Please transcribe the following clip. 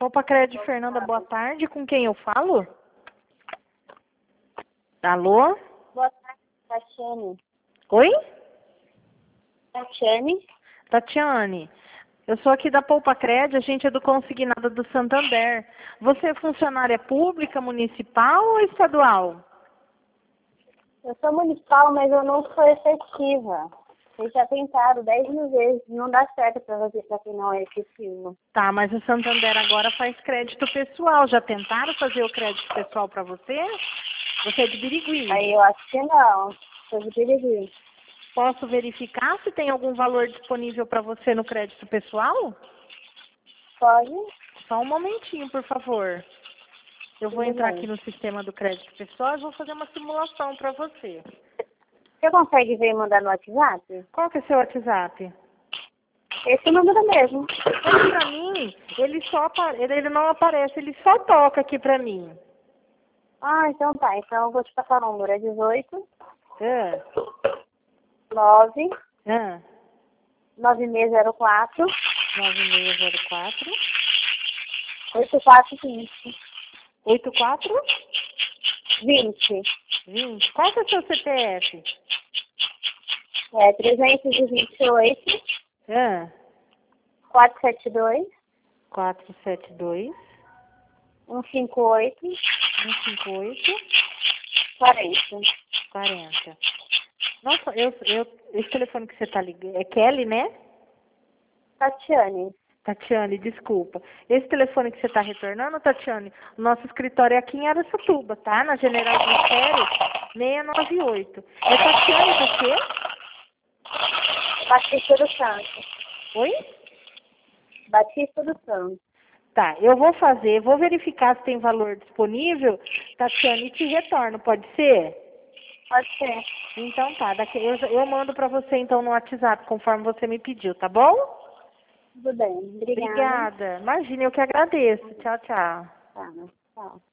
Opa, Crédito Fernanda, boa tarde. Com quem eu falo? Alô? Boa tarde, Tatiane. Oi? Tatiane? Tatiane, eu sou aqui da Poupa Cred, a gente é do Consignado do Santander. Você é funcionária pública, municipal ou estadual? Eu sou municipal, mas eu não sou efetiva. Vocês já tentaram 10 mil vezes, não dá certo para você, para quem não é efetivo. Tá, mas o Santander agora faz crédito pessoal. Já tentaram fazer o crédito pessoal para você? Você é de Birigui. Aí eu acho que não. Sou de Birigui. Posso verificar se tem algum valor disponível para você no crédito pessoal? Pode? Só um momentinho, por favor. Eu vou Tudo entrar bem. aqui no sistema do crédito pessoal e vou fazer uma simulação para você. Você consegue ver e mandar no WhatsApp? Qual que é seu WhatsApp? Esse número mesmo. Mas pra mim, ele não aparece, ele só toca aqui pra mim. Ah, então tá. Então eu vou te passar o número. É 18 É. 9 É. 9604 9604 8420 84 20. 20. Qual que é o seu CPF? É 328 É. 472 472 158 158 40. 40. Nossa, esse telefone que você tá ligando, é Kelly, né? Tatiane. Tatiane, desculpa. Esse telefone que você está retornando, Tatiane, o nosso escritório é aqui em Araçatuba, tá? Na General Ministério 698. É Tatiane do quê? Batista do Santo. Oi? Batista do Santo. Tá, vou verificar se tem valor disponível, Tatiane, e te retorno, pode ser? Pode ser. Então tá, eu mando para você então no WhatsApp, conforme você me pediu, tá bom? Tudo bem. Obrigada. Obrigada. Imagina, eu que agradeço. Tchau, tchau. Tá, tchau.